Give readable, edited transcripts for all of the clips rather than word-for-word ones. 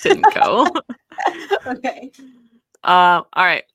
didn't go. Okay. All right.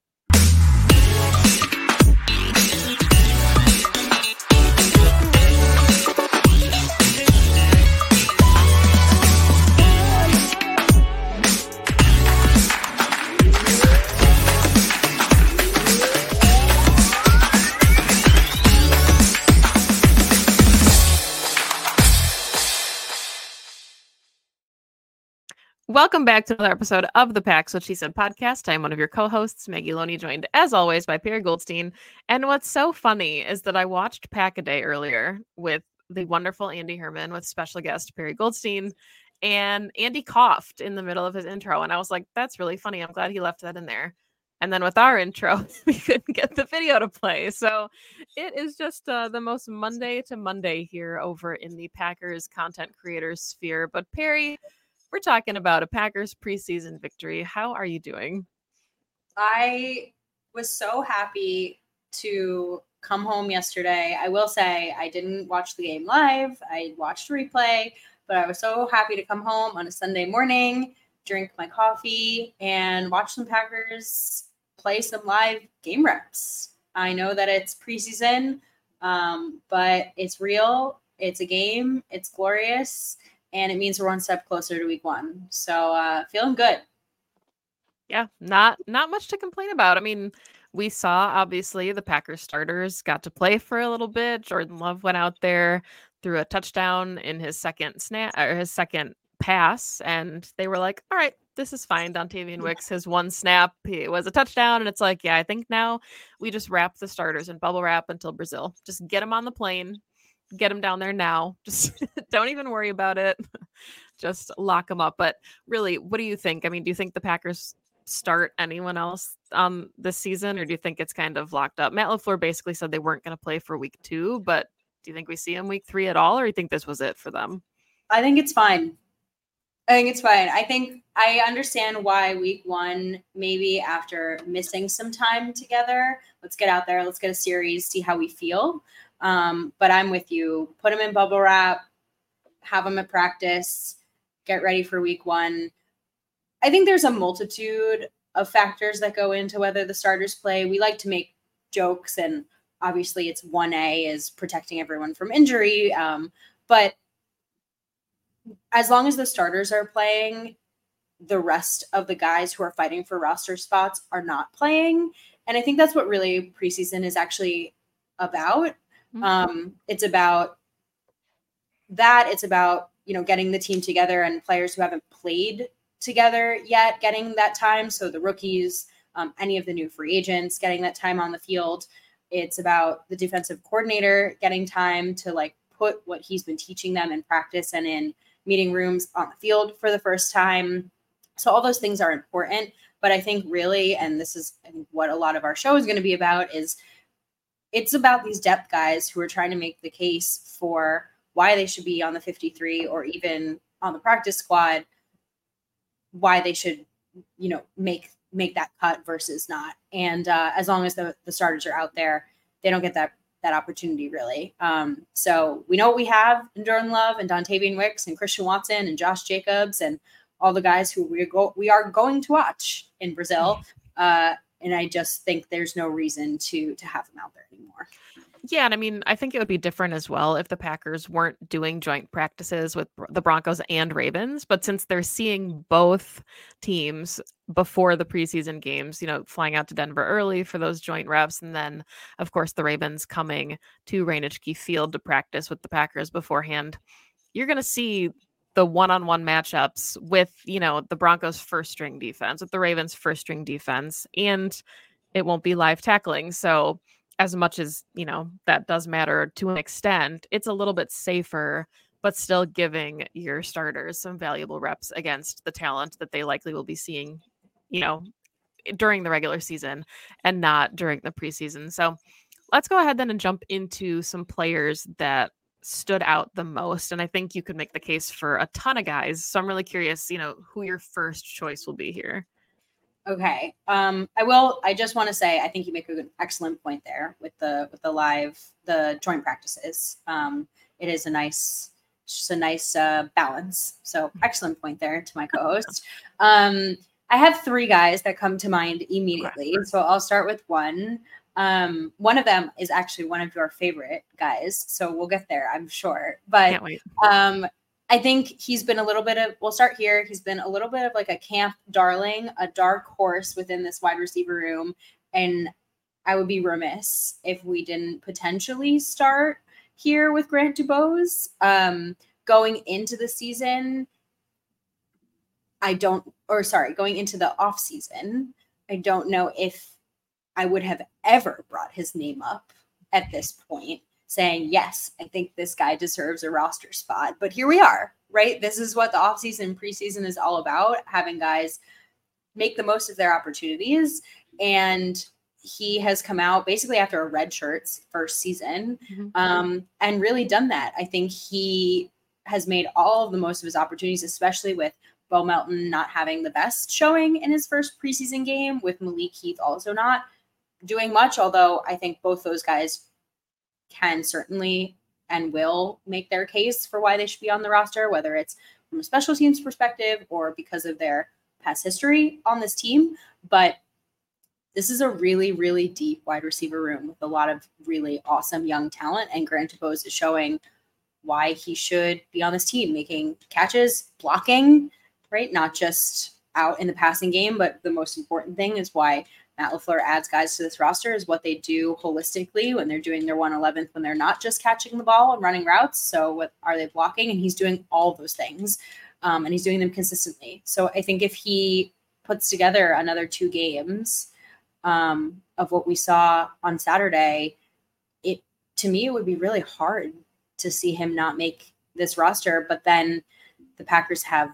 Welcome back to another episode of the Pax What She Said podcast. I'm one of your co-hosts, Maggie Loney, joined as always by Perry Goldstein. And what's so funny is that I watched Pack-A-Day earlier with the wonderful Andy Herman with special guest Perry Goldstein, and Andy coughed in the middle of his intro. And I was like, that's really funny. I'm glad he left that in there. And then with our intro, we couldn't get the video to play. So it is just the most Monday to Monday here over in the Packers content creators sphere. But Perry, we're talking about a Packers preseason victory. How are you doing? I was so happy to come home yesterday. I will say I didn't watch the game live. I watched a replay, but I was so happy to come home on a Sunday morning, drink my coffee, and watch some Packers play some live game reps. I know that it's preseason, but it's real. It's a game. It's glorious. And it means we're one step closer to week one. So feeling good. Yeah, not much to complain about. I mean, we saw obviously the Packers starters got to play for a little bit. Jordan Love went out there, threw a touchdown in his second snap or his second pass, and they were like, all right, this is fine. Dontavian Wicks, his one snap, it was a touchdown. And it's like, yeah, I think now we just wrap the starters in bubble wrap until Brazil. Just get them on the plane. Get them down there now. Just don't even worry about it. Just lock them up. But really, what do you think? I mean, do you think the Packers start anyone else this season, or do you think it's kind of locked up? Matt LaFleur basically said they weren't going to play for week 2, but do you think we see them week 3 at all, or do you think this was it for them? I think it's fine. I think I understand why week 1, maybe after missing some time together, let's get out there, let's get a series, see how we feel. But I'm with you. Put them in bubble wrap, have them at practice, get ready for week 1. I think there's a multitude of factors that go into whether the starters play. We like to make jokes, and obviously it's 1A is protecting everyone from injury. But as long as the starters are playing, the rest of the guys who are fighting for roster spots are not playing. And I think that's what really preseason is actually about. It's about that. It's about, getting the team together and players who haven't played together yet, getting that time. So the rookies, any of the new free agents, getting that time on the field. It's about the defensive coordinator getting time to put what he's been teaching them in practice and in meeting rooms on the field for the first time. So all those things are important. But I think really, and this is what a lot of our show is going to be about, is it's about these depth guys who are trying to make the case for why they should be on the 53 or even on the practice squad, why they should, make that cut versus not. And as long as the starters are out there, they don't get that opportunity really. So we know what we have in Jordan Love and Dontavian Wicks and Christian Watson and Josh Jacobs and all the guys who we are going to watch in Brazil. And I just think there's no reason to have them out there anymore. Yeah, and I mean, I think it would be different as well if the Packers weren't doing joint practices with the Broncos and Ravens. But since they're seeing both teams before the preseason games, flying out to Denver early for those joint reps, and then, of course, the Ravens coming to Reineke Field to practice with the Packers beforehand, you're going to see the one-on-one matchups with, the Broncos' first-string defense, with the Ravens' first-string defense, and it won't be live tackling. So as much as, that does matter to an extent, it's a little bit safer, but still giving your starters some valuable reps against the talent that they likely will be seeing, during the regular season and not during the preseason. So let's go ahead then and jump into some players that stood out the most. And I think you could make the case for a ton of guys. So I'm really curious, who your first choice will be here. Okay. I just want to say, I think you make an excellent point there with the joint practices. It is a nice just a nice balance. So excellent point there to my co-host. I have 3 guys that come to mind immediately. Okay. So I'll start with one. One of them is actually one of your favorite guys. So we'll get there, I'm sure. But can't wait. I think he's been a little bit of, we'll start here. He's been a little bit of like a camp darling, a dark horse within this wide receiver room. And I would be remiss if we didn't potentially start here with Grant DuBose. Going into the season, going into the off season, I don't know if I would have ever brought his name up at this point, saying, yes, I think this guy deserves a roster spot. But here we are, right? This is what the offseason, preseason is all about, having guys make the most of their opportunities. And he has come out basically after a red shirt's first season, and really done that. I think he has made all of the most of his opportunities, especially with Bo Melton not having the best showing in his first preseason game, with Malik Heath also not doing much, although I think both those guys can certainly and will make their case for why they should be on the roster, whether it's from a special teams perspective or because of their past history on this team. But this is a really, really deep wide receiver room with a lot of really awesome young talent, and Grant DuBose is showing why he should be on this team, making catches, blocking, right? Not just out in the passing game, but the most important thing is why Matt LaFleur adds guys to this roster is what they do holistically when they're doing their 111th, when they're not just catching the ball and running routes. So what are they blocking? And he's doing all those things, and he's doing them consistently. So I think if he puts together another 2 games of what we saw on Saturday, to me, it would be really hard to see him not make this roster. But then the Packers have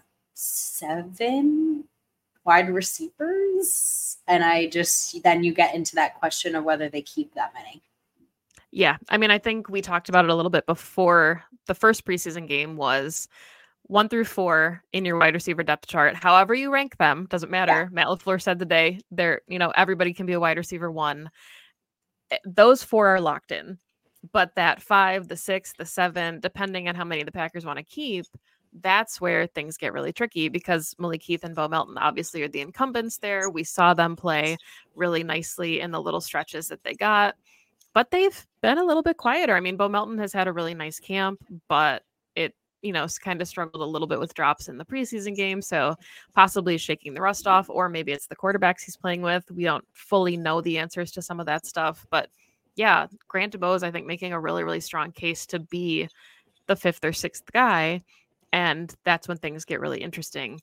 7 wide receivers. And then you get into that question of whether they keep that many. Yeah. I mean, I think we talked about it a little bit before. The first preseason game was 1 through 4 in your wide receiver depth chart. However you rank them, doesn't matter. Yeah. Matt LaFleur said today, everybody can be a wide receiver 1. Those 4 are locked in. But that 5, the 6, the 7, depending on how many the Packers want to keep, that's where things get really tricky, because Malik Heath and Bo Melton obviously are the incumbents there. We saw them play really nicely in the little stretches that they got, but they've been a little bit quieter. I mean, Bo Melton has had a really nice camp, but it, kind of struggled a little bit with drops in the preseason game. So possibly shaking the rust off, or maybe it's the quarterbacks he's playing with. We don't fully know the answers to some of that stuff, but yeah, Grant DuBose, I think, making a really, really strong case to be the 5th or 6th guy. And that's when things get really interesting.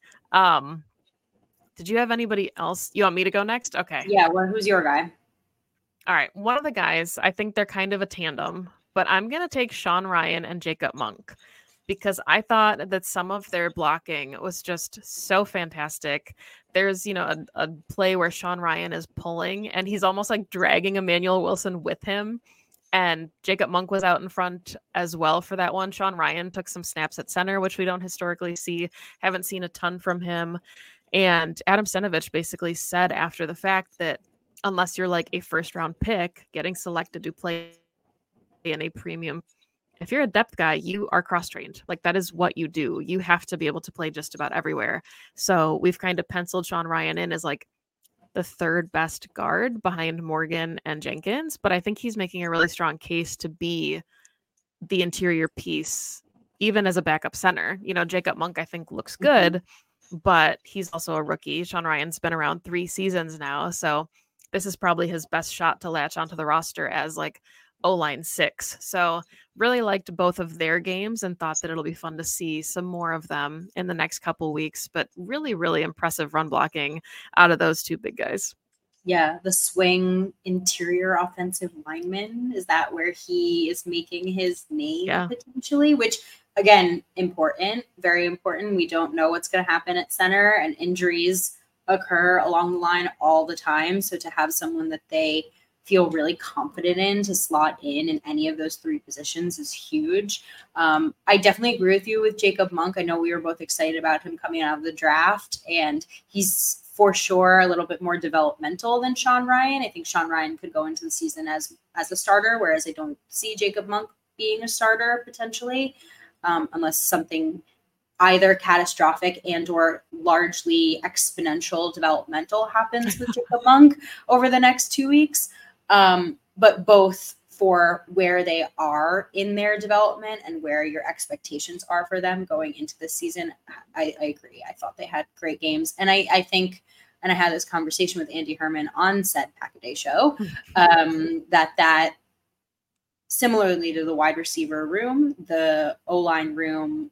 Did you have anybody else? You want me to go next? Okay. Yeah. Well, who's your guy? All right. One of the guys, I think they're kind of a tandem, but I'm going to take Sean Rhyan and Jacob Monk, because I thought that some of their blocking was just so fantastic. There's, a play where Sean Rhyan is pulling and he's almost like dragging Emmanuel Wilson with him. And Jacob Monk was out in front as well for that one. Sean Rhyan took some snaps at center, which we don't historically see. Haven't seen a ton from him. And Adam Stenavich basically said after the fact that unless you're like a 1st-round pick getting selected to play in a premium, if you're a depth guy, you are cross-trained. Like, that is what you do. You have to be able to play just about everywhere. So we've kind of penciled Sean Rhyan in as like the 3rd best guard behind Morgan and Jenkins, but I think he's making a really strong case to be the interior piece, even as a backup center. Jacob Monk, I think, looks good, but he's also a rookie. Sean Ryan's been around 3 seasons now, so this is probably his best shot to latch onto the roster as like O-line 6. So really liked both of their games and thought that it'll be fun to see some more of them in the next couple weeks, but really, really impressive run blocking out of those 2 big guys. Yeah. The swing interior offensive lineman. Is that where he is making his name potentially? Which, again, important, very important. We don't know what's going to happen at center, and injuries occur along the line all the time. So to have someone that they feel really confident in to slot in any of those 3 positions is huge. I definitely agree with you with Jacob Monk. I know we were both excited about him coming out of the draft, and he's for sure a little bit more developmental than Sean Rhyan. I think Sean Rhyan could go into the season as a starter, whereas I don't see Jacob Monk being a starter potentially. unless something either catastrophic and or largely exponential developmental happens with Jacob Monk over the next 2 weeks. But both for where they are in their development and where your expectations are for them going into this season, I agree. I thought they had great games. And I think, and I had this conversation with Andy Herman on said Pack-A-Day show, that similarly to the wide receiver room, the O-line room,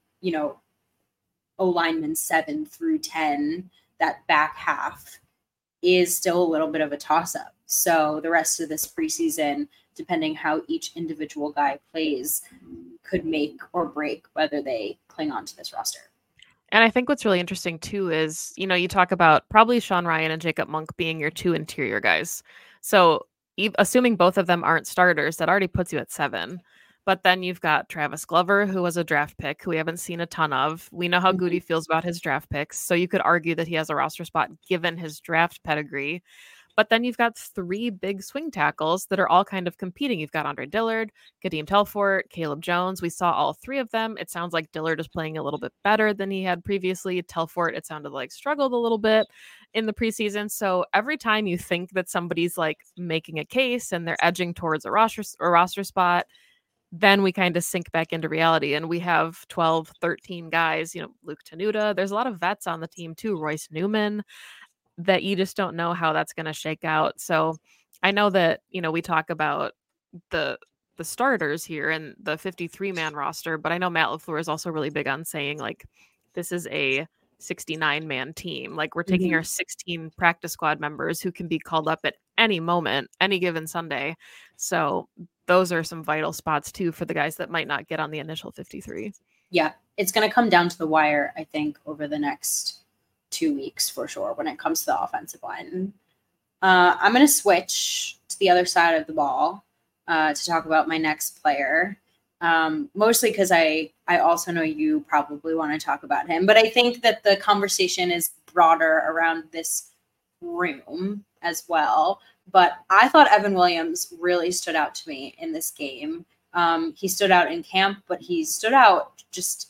O-lineman 7 through 10, that back half is still a little bit of a toss-up. So the rest of this preseason, depending how each individual guy plays, could make or break whether they cling on to this roster. And I think what's really interesting too is, you talk about probably Sean Rhyan and Jacob Monk being your 2 interior guys. So assuming both of them aren't starters, that already puts you at 7. But then you've got Travis Glover, who was a draft pick, who we haven't seen a ton of. We know how Goody feels about his draft picks. So you could argue that he has a roster spot given his draft pedigree. But then you've got 3 big swing tackles that are all kind of competing. You've got Andre Dillard, Kadeem Telfort, Caleb Jones. We saw all 3 of them. It sounds like Dillard is playing a little bit better than he had previously. Telfort, it sounded like struggled a little bit in the preseason. So every time you think that somebody's like making a case and they're edging towards a roster spot, then we kind of sink back into reality. And we have 12, 13 guys, Luke Tenuta. There's a lot of vets on the team too. Royce Newman, that you just don't know how that's going to shake out. So I know that, we talk about the starters here and the 53-man roster, but I know Matt LaFleur is also really big on saying like, this is a 69-man team. Like we're taking our 16 practice squad members who can be called up at any moment, any given Sunday. So those are some vital spots too for the guys that might not get on the initial 53. Yeah, it's going to come down to the wire, I think, over the next 2 weeks for sure when it comes to the offensive line. I'm going to switch to the other side of the ball to talk about my next player, mostly because I also know you probably want to talk about him, but I think that the conversation is broader around this room as well. But I thought Evan Williams really stood out to me in this game. He stood out in camp, but he stood out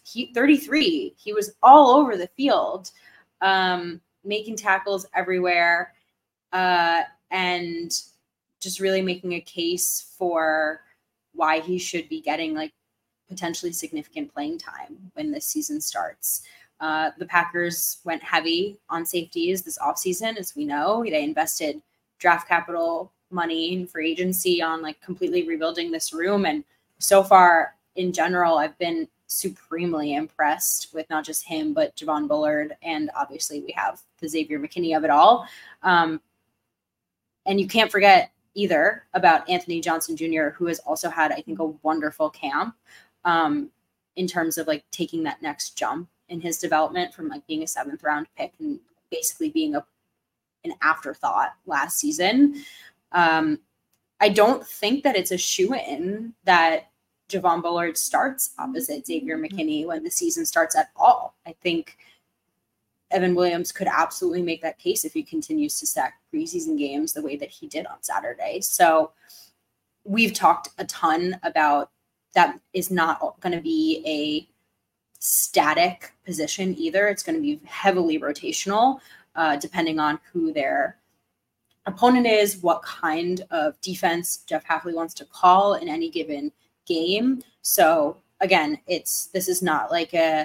33. He was all over the field, making tackles everywhere, and just really making a case for why he should be getting like potentially significant playing time when this season starts. The Packers went heavy on safeties this offseason, as we know. They invested draft capital money in free agency on like completely rebuilding this room. And so far in general, I've been supremely impressed with not just him, but Javon Bullard. And obviously we have the Xavier McKinney of it all. And you can't forget either about Anthony Johnson Jr., who has also had, I think, a wonderful camp in terms of like taking that next jump in his development from like being a 7th round pick and basically being an afterthought last season. I don't think that it's a shoo-in that Javon Bullard starts opposite Xavier McKinney when the season starts at all. I think Evan Williams could absolutely make that case if he continues to stack preseason games the way that he did on Saturday. So we've talked a ton about that is not going to be a static position either. It's going to be heavily rotational, depending on who their opponent is, what kind of defense Jeff Hafley wants to call in any given game. So again, this is not like a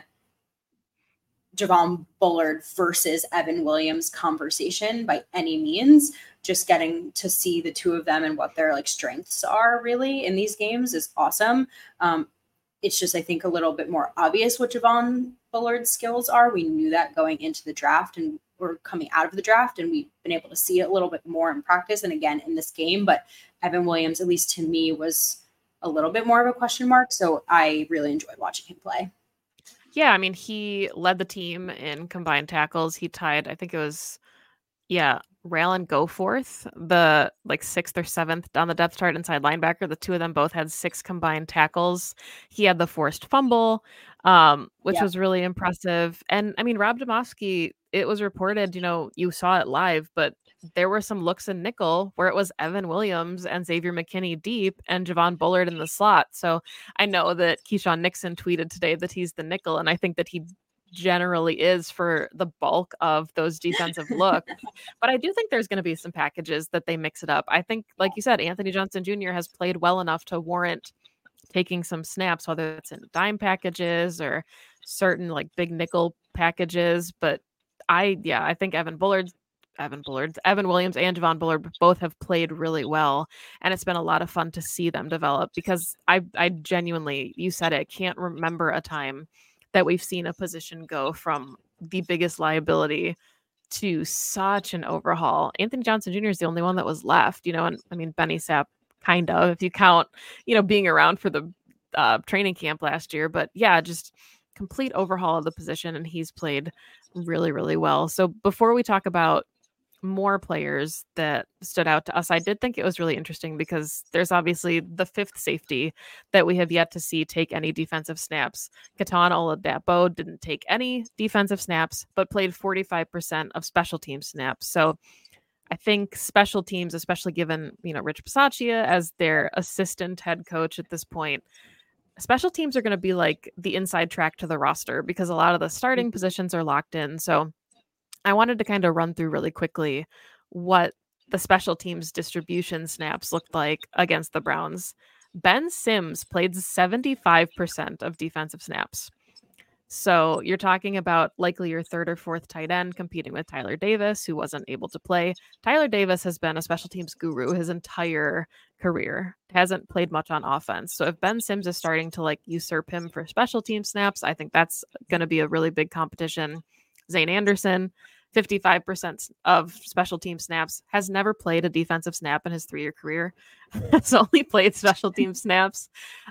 Javon Bullard versus Evan Williams conversation by any means. Just getting to see the two of them and what their like strengths are really in these games is awesome. It's just, I think, a little bit more obvious what Javon Bullard's skills are. We knew that going into the draft and we're coming out of the draft, and we've been able to see it a little bit more in practice and again in this game. But Evan Williams, at least to me, was a little bit more of a question mark. So I really enjoyed watching him play. Yeah, I mean, he led the team in combined tackles. He tied, I think it was, Raylan Goforth, the like 6th or 7th on the depth chart inside linebacker. The two of them both had 6 combined tackles. He had the forced fumble, which was really impressive. And I mean, Rob Demovsky, it was reported, you saw it live, but there were some looks in nickel where it was Evan Williams and Xavier McKinney deep and Javon Bullard in the slot. So I know that Keyshawn Nixon tweeted today that he's the nickel, and I think that he generally is for the bulk of those defensive looks. But I do think there's going to be some packages that they mix it up. I think, like you said, Anthony Johnson Jr. has played well enough to warrant taking some snaps, whether it's in dime packages or certain like big nickel packages. But I think Evan Williams and Javon Bullard both have played really well. And it's been a lot of fun to see them develop, because I genuinely, you said it, can't remember a time that we've seen a position go from the biggest liability to such an overhaul. Anthony Johnson Jr. is the only one that was left, and I mean, Benny Sapp, kind of, if you count, being around for the training camp last year. But yeah, just complete overhaul of the position, and he's played really, really well. So before we talk about more players that stood out to us, I did think it was really interesting because there's obviously the fifth safety that we have yet to see take any defensive snaps. Keton Oladapo didn't take any defensive snaps, but played 45% of special team snaps. So I think special teams, especially given, Rich Bisaccia as their assistant head coach at this point, special teams are going to be like the inside track to the roster because a lot of the starting positions are locked in. So I wanted to kind of run through really quickly what the special teams distribution snaps looked like against the Browns. Ben Sims played 75% of defensive snaps. So you're talking about likely your third or fourth tight end competing with Tyler Davis, who wasn't able to play. Tyler Davis has been a special teams guru his entire career, hasn't played much on offense. So if Ben Sims is starting to usurp him for special team snaps, I think that's going to be a really big competition. Zane Anderson, 55% of special team snaps, has never played a defensive snap in his 3-year career. Has only played special team snaps.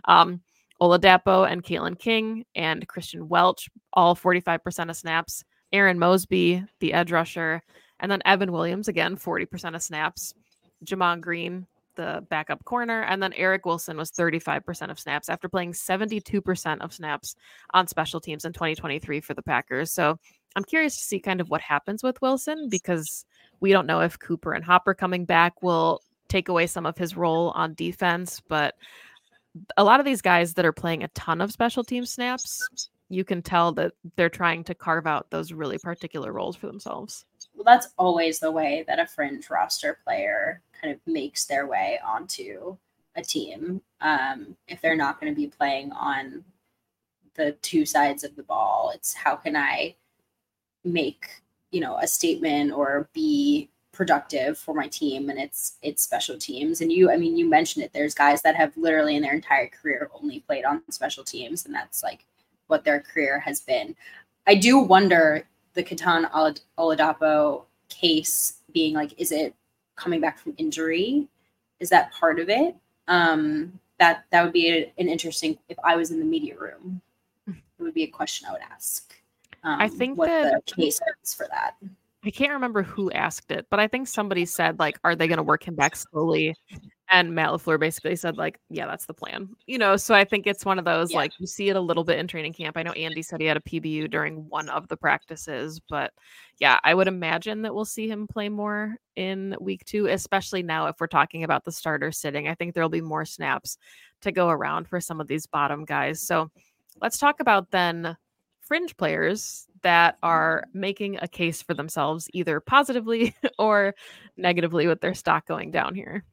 Oladapo and Kalen King and Christian Welch, all 45% of snaps. Aaron Mosby, the edge rusher. And then Evan Williams, again, 40% of snaps. Jamon Green, the backup corner. And then Eric Wilson was 35% of snaps after playing 72% of snaps on special teams in 2023 for the Packers. So I'm curious to see kind of what happens with Wilson, because we don't know if Cooper and Hopper coming back will take away some of his role on defense. But a lot of these guys that are playing a ton of special team snaps, you can tell that they're trying to carve out those really particular roles for themselves. Well, that's always the way that a fringe roster player kind of makes their way onto a team. If they're not going to be playing on the two sides of the ball, it's how can I make, a statement or be productive for my team, and it's special teams. And you mentioned it, there's guys that have literally in their entire career only played on special teams, and that's what their career has been. I do wonder the Keton Oladapo case being is it coming back from injury? Is that part of it? That would be an interesting, if I was in the media room, it would be a question I would ask. I think what that the case is for that. I can't remember who asked it, but I think somebody said, are they going to work him back slowly? And Matt LaFleur basically said, yeah, that's the plan. So I think it's one of those, you see it a little bit in training camp. I know Andy said he had a PBU during one of the practices, but yeah, I would imagine that we'll see him play more in week 2, especially now if we're talking about the starter sitting. I think there'll be more snaps to go around for some of these bottom guys. So let's talk about then fringe players that are making a case for themselves either positively or negatively with their stock going down here.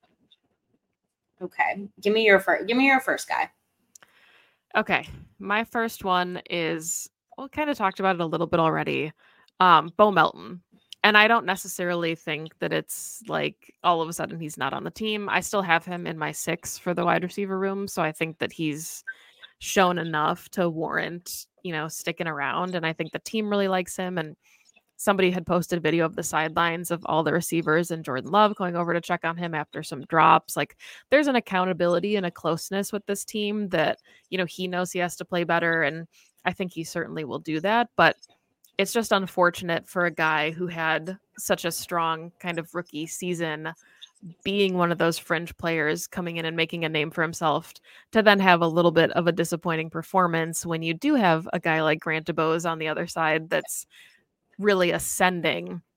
Okay. Give me your first guy. Okay. My first one is, we kind of talked about it a little bit already. Bo Melton. And I don't necessarily think that it's all of a sudden he's not on the team. I still have him in my 6 for the wide receiver room. So I think that he's shown enough to warrant, sticking around. And I think the team really likes him. And somebody had posted a video of the sidelines of all the receivers and Jordan Love going over to check on him after some drops. There's an accountability and a closeness with this team that, he knows he has to play better. And I think he certainly will do that. But it's just unfortunate for a guy who had such a strong kind of rookie season, being one of those fringe players coming in and making a name for himself, to then have a little bit of a disappointing performance when you do have a guy like Grant DuBose on the other side that's really ascending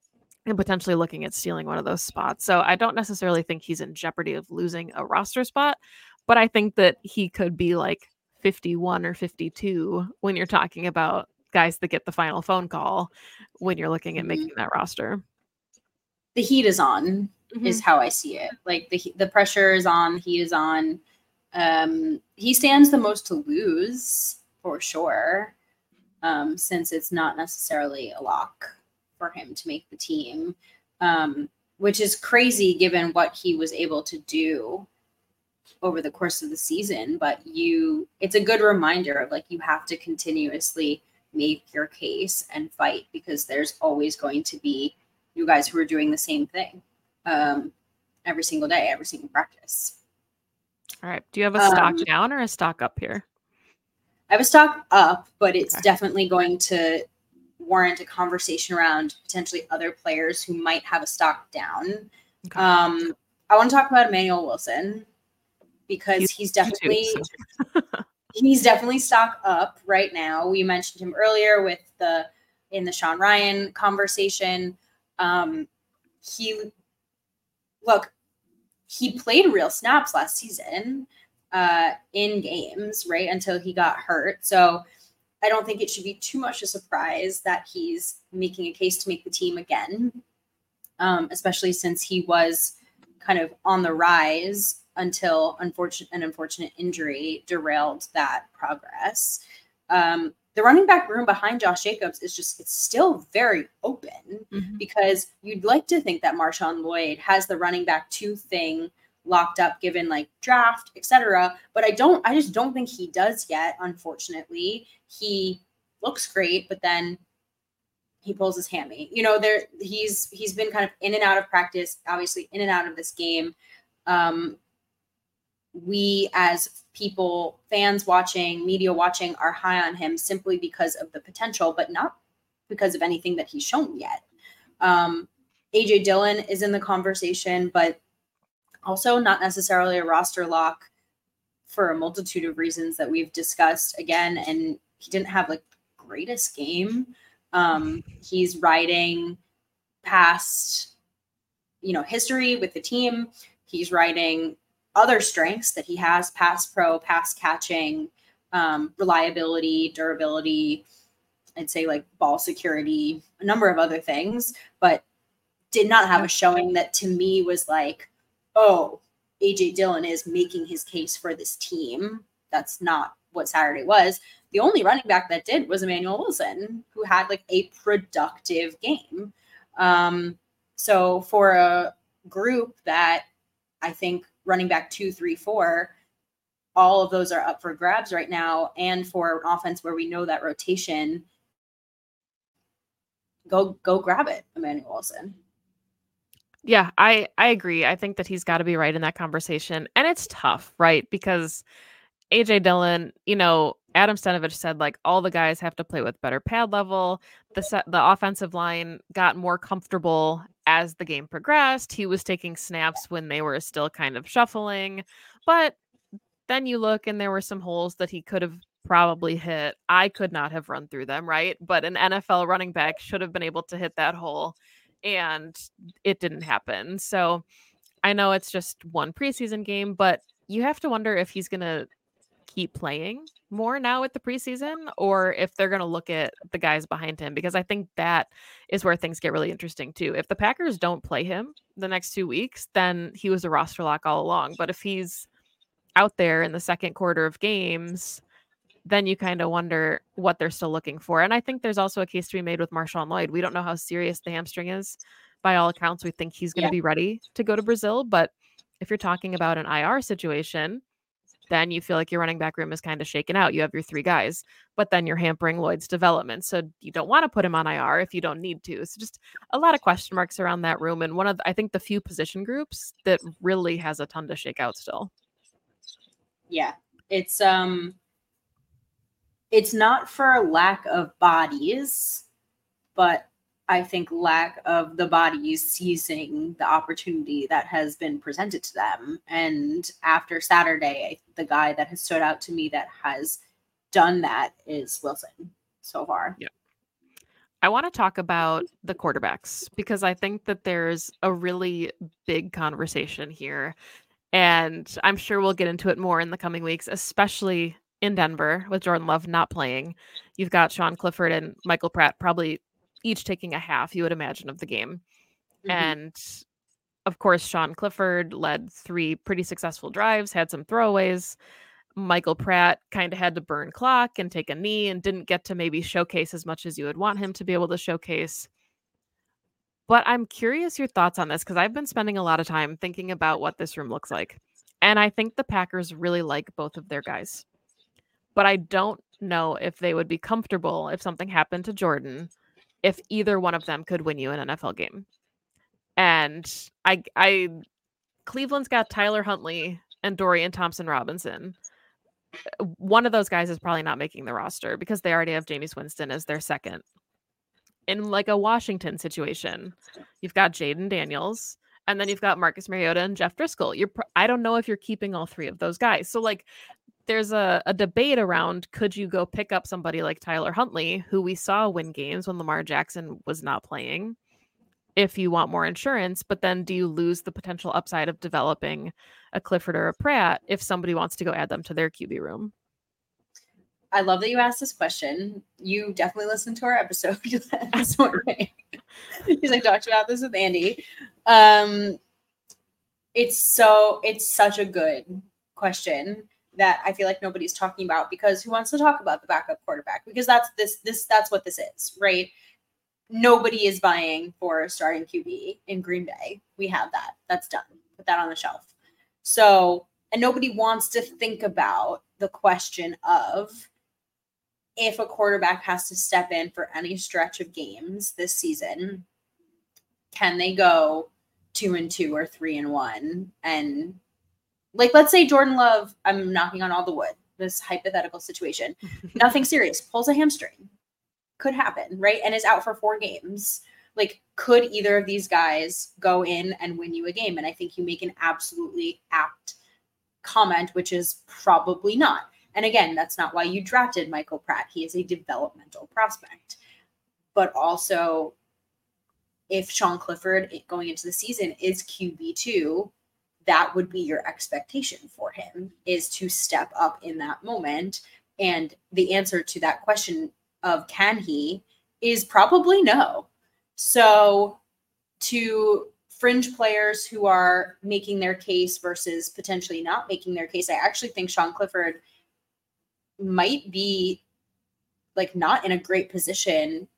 and potentially looking at stealing one of those spots. So I don't necessarily think he's in jeopardy of losing a roster spot, but I think that he could be like 51 or 52 when you're talking about guys that get the final phone call when you're looking at making that roster. The heat is on, is how I see it. Like the pressure is on, heat is on. He stands the most to lose for sure, since it's not necessarily a lock for him to make the team, which is crazy given what he was able to do over the course of the season. But it's a good reminder of like, you have to continuously make your case and fight, because there's always going to be you guys who are doing the same thing every single day, every single practice. All right. Do you have a stock down or a stock up here? I have a stock up, but it's definitely going to warrant a conversation around potentially other players who might have a stock down. Okay. I want to talk about Emmanuel Wilson, because he's definitely he's definitely stock up right now. We mentioned him earlier in the Sean Ryan conversation. He played real snaps last season in games, right, until he got hurt. So I don't think it should be too much a surprise that he's making a case to make the team again, especially since he was kind of on the rise until an unfortunate injury derailed that progress. The running back room behind Josh Jacobs it's still very open, because you'd like to think that Marshawn Lloyd has the running back 2 thing locked up, given like draft, etc. But I just don't think he does yet. Unfortunately, he looks great, but then he pulls his hammy. He's been kind of in and out of practice, obviously in and out of this game. We as people, fans watching, media watching, are high on him simply because of the potential, but not because of anything that he's shown yet. AJ Dillon is in the conversation, but also not necessarily a roster lock for a multitude of reasons that we've discussed again. And he didn't have like the greatest game. He's riding past, history with the team. He's riding other strengths that he has: pass pro, pass catching, reliability, durability, I'd say like ball security, a number of other things, but did not have a showing that to me was like, oh, AJ Dillon is making his case for this team. That's not what Saturday was. The only running back that did was Emmanuel Wilson, who had like a productive game. So for a group that I think running back 2, 3, 4, all of those are up for grabs right now. And for an offense where we know that rotation, go grab it, Emmanuel Wilson. Yeah, I agree. I think that he's got to be right in that conversation. And it's tough, right? Because AJ Dillon, Adam Stenavich said like all the guys have to play with better pad level. The offensive line got more comfortable as the game progressed. He was taking snaps when they were still kind of shuffling. But then you look and there were some holes that he could have probably hit. I could not have run through them, right? But an NFL running back should have been able to hit that hole, and it didn't happen. So I know it's just one preseason game, but you have to wonder if he's going to keep playing more now with the preseason, or if they're going to look at the guys behind him, because I think that is where things get really interesting too. If the Packers don't play him the next 2 weeks, then he was a roster lock all along. But if he's out there in the second quarter of games, then you kind of wonder what they're still looking for. And I think there's also a case to be made with Marshawn Lloyd. We don't know how serious the hamstring is. By all accounts, we think he's going to be ready to go to Brazil. But if you're talking about an IR situation, then you feel like your running back room is kind of shaken out. You have your 3 guys, but then you're hampering Lloyd's development. So you don't want to put him on IR if you don't need to. So just a lot of question marks around that room. And one of, I think, the few position groups that really has a ton to shake out still. Yeah. It's not for lack of bodies, but I think lack of the bodies seizing the opportunity that has been presented to them. And after Saturday, the guy that has stood out to me that has done that is Wilson so far. Yeah. I want to talk about the quarterbacks because I think that there's a really big conversation here. And I'm sure we'll get into it more in the coming weeks, especially in Denver with Jordan Love not playing. You've got Sean Clifford and Michael Pratt probably each taking a half, you would imagine, of the game. Mhm. And of course, Sean Clifford led 3 pretty successful drives, had some throwaways. Michael Pratt kind of had to burn clock and take a knee and didn't get to maybe showcase as much as you would want him to be able to showcase. But I'm curious your thoughts on this because I've been spending a lot of time thinking about what this room looks like. And I think the Packers really like both of their guys. But I don't know if they would be comfortable if something happened to Jordan, if either one of them could win you an NFL game. And Cleveland's got Tyler Huntley and Dorian Thompson-Robinson. One of those guys is probably not making the roster because they already have Jameis Winston as their second. In like a Washington situation, you've got Jaden Daniels, and then you've got Marcus Mariota and Jeff Driscoll. I don't know if you're keeping all 3 of those guys. So like there's a debate around, could you go pick up somebody like Tyler Huntley, who we saw win games when Lamar Jackson was not playing, if you want more insurance, but then do you lose the potential upside of developing a Clifford or a Pratt if somebody wants to go add them to their QB room? I love that you asked this question. You definitely listened to our episode this morning because I talked about this with Andy. It's such a good question that I feel like nobody's talking about because who wants to talk about the backup quarterback? Because that's what this is, right? Nobody is vying for a starting QB in Green Bay. We have that. That's done. Put that on the shelf. So, and nobody wants to think about the question of if a quarterback has to step in for any stretch of games this season, can they go 2-2 or 3-1? And like, let's say Jordan Love, I'm knocking on all the wood, this hypothetical situation, nothing serious, pulls a hamstring. Could happen, right? And is out for 4 games. Like, could either of these guys go in and win you a game? And I think you make an absolutely apt comment, which is probably not. And again, that's not why you drafted Michael Pratt. He is a developmental prospect. But also, if Sean Clifford going into the season is QB2, that would be your expectation for him, is to step up in that moment. And the answer to that question of can he is probably no. So to fringe players who are making their case versus potentially not making their case, I actually think Sean Clifford might be like not in a great position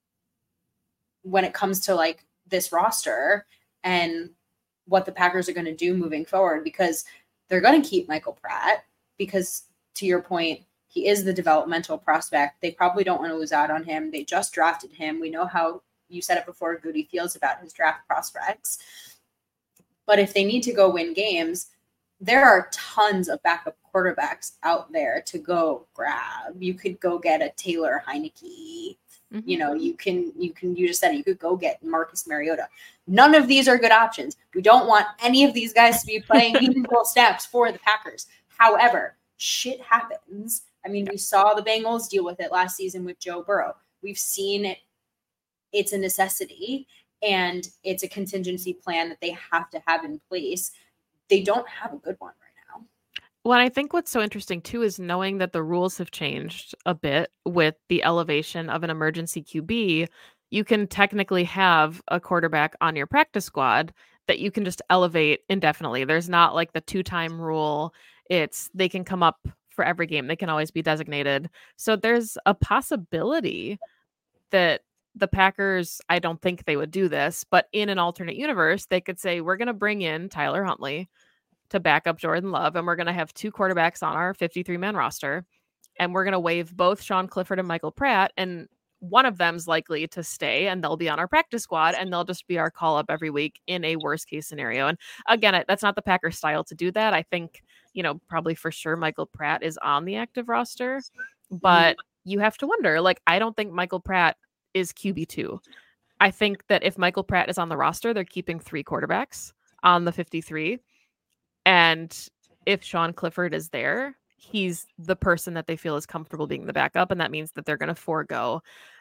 when it comes to like this roster and what the Packers are going to do moving forward, because they're going to keep Michael Pratt because, to your point, he is the developmental prospect. They probably don't want to lose out on him. They just drafted him. We know how you said it before, Goody feels about his draft prospects. But if they need to go win games, there are tons of backup quarterbacks out there to go grab. You could go get a Taylor Heineke. Mm-hmm. You know, you just said it, you could go get Marcus Mariota. None of these are good options. We don't want any of these guys to be playing meaningful snaps for the Packers. However, shit happens. I mean, we saw the Bengals deal with it last season with Joe Burrow. We've seen it. It's a necessity, and it's a contingency plan that they have to have in place. They don't have a good one right now. Well, I think what's so interesting, too, is knowing that the rules have changed a bit with the elevation of an emergency QB. You can technically have a quarterback on your practice squad that you can just elevate indefinitely. There's not like the 2-time rule. It's they can come up for every game. They can always be designated. So there's a possibility that the Packers, I don't think they would do this, but in an alternate universe, they could say, we're going to bring in Tyler Huntley to back up Jordan Love, and we're going to have 2 quarterbacks on our 53-man roster, and we're going to waive both Sean Clifford and Michael Pratt, and one of them's likely to stay, and they'll be on our practice squad, and they'll just be our call-up every week in a worst-case scenario. And again, that's not the Packers' style to do that. I think, probably for sure Michael Pratt is on the active roster, but you have to wonder, like, I don't think Michael Pratt is QB2. I think that if Michael Pratt is on the roster, they're keeping 3 quarterbacks on the 53. And if Sean Clifford is there, he's the person that they feel is comfortable being the backup. And that means that they're going to forego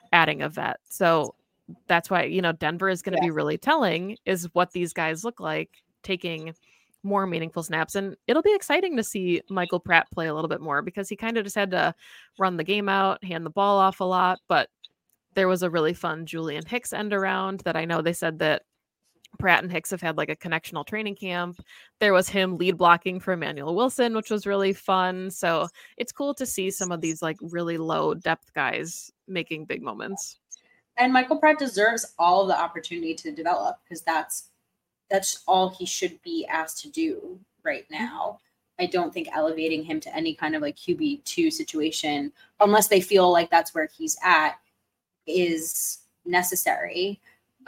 adding a vet. So that's why, Denver is going to be really telling is what these guys look like taking more meaningful snaps. And it'll be exciting to see Michael Pratt play a little bit more because he kind of just had to run the game out, hand the ball off a lot. But there was a really fun Julian Hicks end around that I know they said that Pratt and Hicks have had like a connectional training camp. There was him lead blocking for Emmanuel Wilson, which was really fun. So it's cool to see some of these like really low depth guys making big moments. And Michael Pratt deserves all of the opportunity to develop because that's all he should be asked to do right now. I don't think elevating him to any kind of like QB2 situation, unless they feel like that's where he's at, is necessary.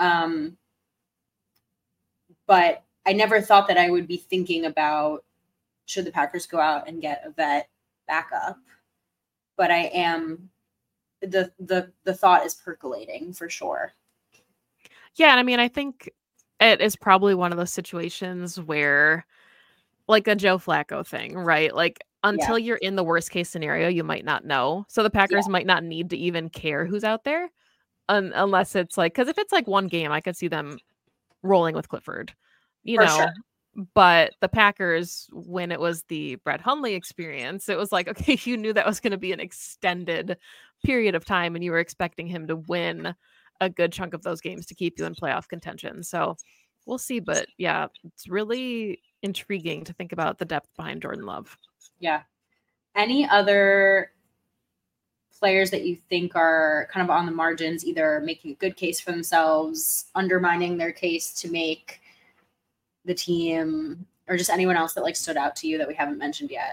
But I never thought that I would be thinking about should the Packers go out and get a vet backup. But I am the thought is percolating for sure. Yeah, and I mean, I think it is probably one of those situations where like a Joe Flacco thing, right? Like until you're in the worst case scenario, you might not know. So the Packers might not need to even care who's out there unless it's like, because if it's like one game, I could see them rolling with Clifford, Sure. But the Packers, when it was the Brett Hundley experience, it was like, okay, you knew that was going to be an extended period of time and you were expecting him to win a good chunk of those games to keep you in playoff contention. So we'll see. But yeah, it's really intriguing to think about the depth behind Jordan Love. Yeah. Any other players that you think are kind of on the margins, either making a good case for themselves, undermining their case to make the team, or just anyone else that like stood out to you that we haven't mentioned yet?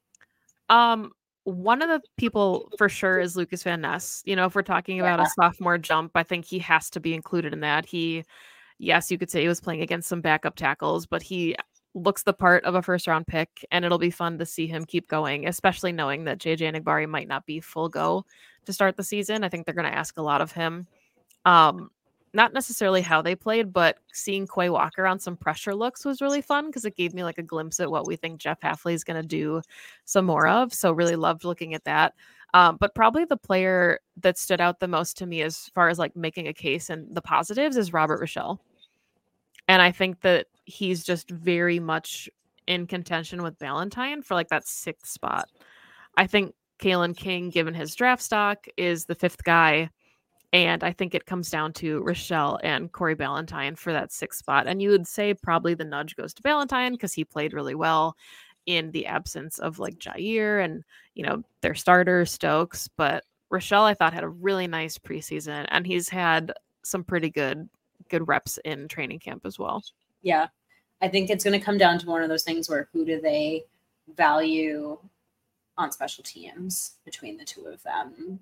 One of the people for sure is Lucas Van Ness. If we're talking about a sophomore jump, I think he has to be included in that. Yes, you could say he was playing against some backup tackles, but he looks the part of a first round pick, and it'll be fun to see him keep going, especially knowing that JJ Enagbari might not be full go to start the season. I think they're going to ask a lot of him. Not necessarily how they played, but seeing Quay Walker on some pressure looks was really fun because it gave me like a glimpse at what we think Jeff Hafley is going to do some more of. So really loved looking at that. But probably the player that stood out the most to me as far as like making a case and the positives is Robert Rochelle. And I think that he's just very much in contention with Valentine for like that 6th spot. I think Kalen King, given his draft stock, is the 5th guy. And I think it comes down to Rochelle and Corey Ballantyne for that 6th spot. And you would say probably the nudge goes to Ballantyne because he played really well in the absence of like Jair and, their starter Stokes. But Rochelle, I thought, had a really nice preseason, and he's had some pretty good reps in training camp as well. Yeah. I think it's going to come down to one of those things where who do they value on special teams between the two of them.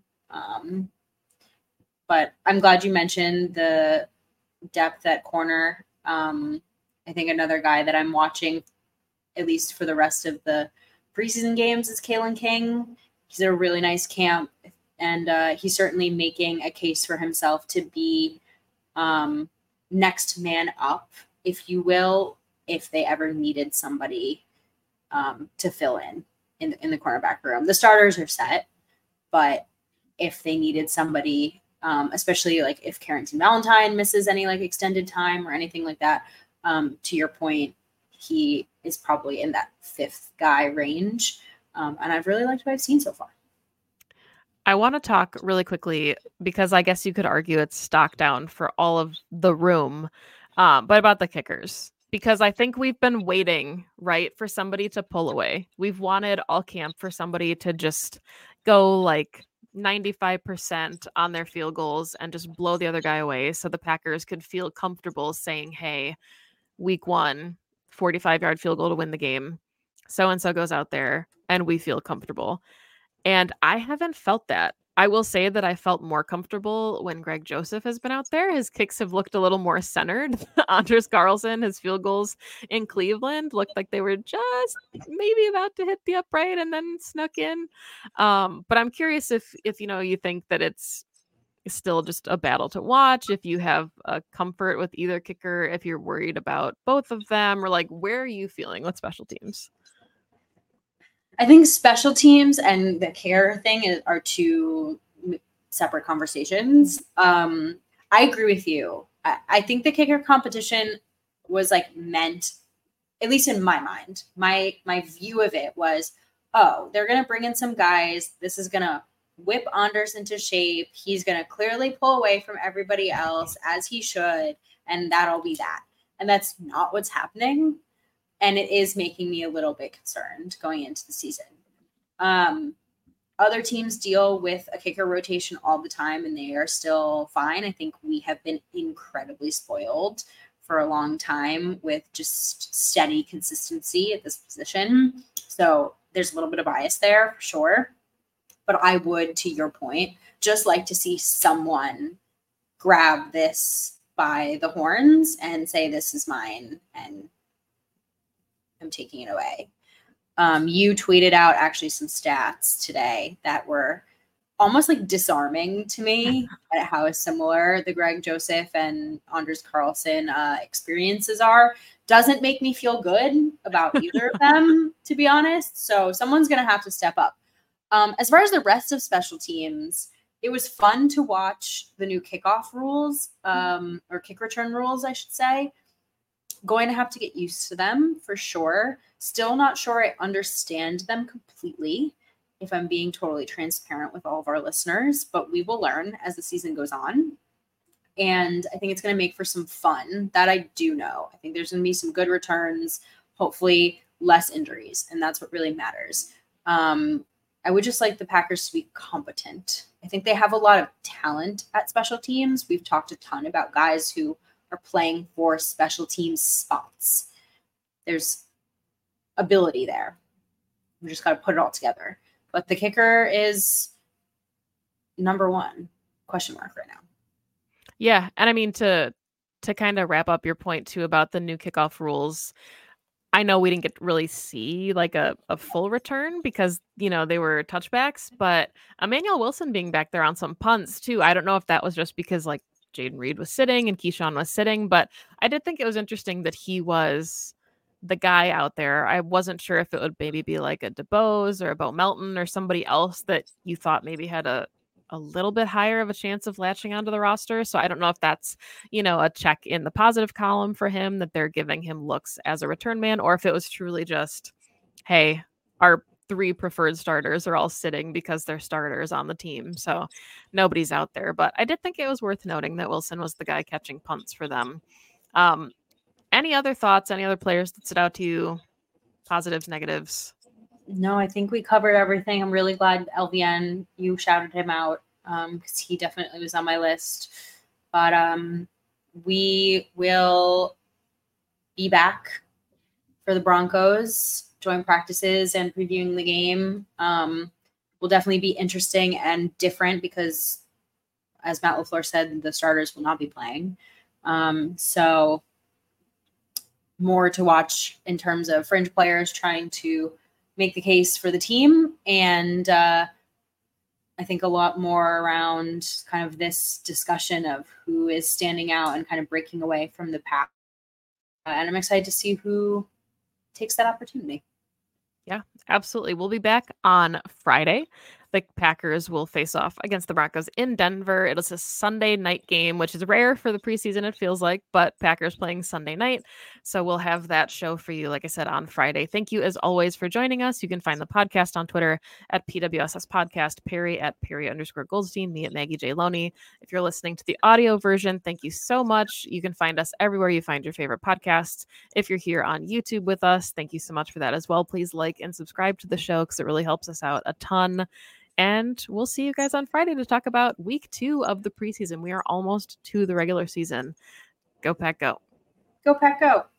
But I'm glad you mentioned the depth at corner. I think another guy that I'm watching, at least for the rest of the preseason games, is Kalen King. He's at a really nice camp, and he's certainly making a case for himself to be next man up, if you will, if they ever needed somebody to fill in the cornerback room. The starters are set, but if they needed somebody, especially like if Carrington Valentine misses any like extended time or anything like that, to your point, he is probably in that 5th guy range. And I've really liked what I've seen so far. I want to talk really quickly because I guess you could argue it's stock down for all of the room, but about the kickers, because I think we've been waiting, right, for somebody to pull away. We've wanted all camp for somebody to just go like 95% on their field goals and just blow the other guy away so the Packers could feel comfortable saying, hey, week 1, 45-yard field goal to win the game. So-and-so goes out there and we feel comfortable. And I haven't felt that. I will say that I felt more comfortable when Greg Joseph has been out there. His kicks have looked a little more centered. Anders Carlson, his field goals in Cleveland looked like they were just maybe about to hit the upright and then snuck in. But I'm curious if you think that it's still just a battle to watch, if you have a comfort with either kicker, if you're worried about both of them, or like where are you feeling with special teams? I think special teams and the care thing are two separate conversations. I agree with you. I think the kicker competition was like meant, at least in my mind, my view of it was, oh, they're going to bring in some guys. This is going to whip Anders into shape. He's going to clearly pull away from everybody else, as he should, and that'll be that. And that's not what's happening. And it is making me a little bit concerned going into the season. Other teams deal with a kicker rotation all the time, and they are still fine. I think we have been incredibly spoiled for a long time with just steady consistency at this position. So there's a little bit of bias there for sure. But I would, to your point, just like to see someone grab this by the horns and say, this is mine, and I'm taking it away. You tweeted out actually some stats today that were almost like disarming to me at how similar the Greg Joseph and Anders Carlson experiences are. Doesn't make me feel good about either of them, to be honest. So someone's going to have to step up. As far as the rest of special teams, it was fun to watch the new kickoff rules, or kick return rules, I should say. Going to have to get used to them for sure. Still not sure I understand them completely, if I'm being totally transparent with all of our listeners, but we will learn as the season goes on. And I think it's going to make for some fun. That I do know. I think there's going to be some good returns, hopefully less injuries, and that's what really matters. I would just like the Packers to be competent. I think they have a lot of talent at special teams. We've talked a ton about guys who are playing for special teams spots. There's ability there. We just got to put it all together. But the kicker is number one, question mark right now. Yeah. And I mean, to kind of wrap up your point too about the new kickoff rules, I know we didn't get to really see like a full return because, you know, they were touchbacks, but Emmanuel Wilson being back there on some punts too. I don't know if that was just because like Jaden Reed was sitting and Keyshawn was sitting, but I did think it was interesting that he was the guy out there. I wasn't sure if it would maybe be like a DeBose or a Bo Melton or somebody else that you thought maybe had a little bit higher of a chance of latching onto the roster. So I don't know if that's, you know, a check in the positive column for him that they're giving him looks as a return man, or if it was truly just, hey, our 3 preferred starters are all sitting because they're starters on the team. So nobody's out there. But I did think it was worth noting that Wilson was the guy catching punts for them. Any other thoughts? Any other players that stood out to you? Positives, negatives? No, I think we covered everything. I'm really glad LVN, you shouted him out because he definitely was on my list. But we will be back for the Broncos joint practices and previewing the game. Will definitely be interesting and different because, as Matt LaFleur said, the starters will not be playing. So more to watch in terms of fringe players trying to make the case for the team. And I think a lot more around kind of this discussion of who is standing out and kind of breaking away from the pack. And I'm excited to see who takes that opportunity. Yeah, absolutely. We'll be back on Friday. The Packers will face off against the Broncos in Denver. It is a Sunday night game, which is rare for the preseason, it feels like, but Packers playing Sunday night. So we'll have that show for you, like I said, on Friday. Thank you, as always, for joining us. You can find the podcast on Twitter at PWSS Podcast, Perry at Perry_Goldstein, me at Maggie J. Loney. If you're listening to the audio version, thank you so much. You can find us everywhere you find your favorite podcasts. If you're here on YouTube with us, thank you so much for that as well. Please like and subscribe to the show because it really helps us out a ton. And we'll see you guys on Friday to talk about week 2 of the preseason. We are almost to the regular season. Go Pack, go. Go Pack, go.